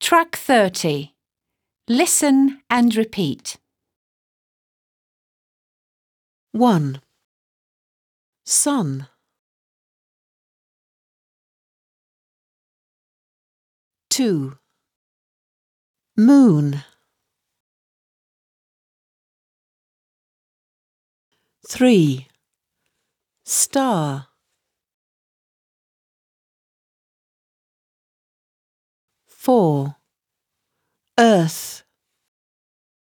Track 30. Listen and repeat. 1. Sun. 2. Moon. 3. Star. 4. Earth.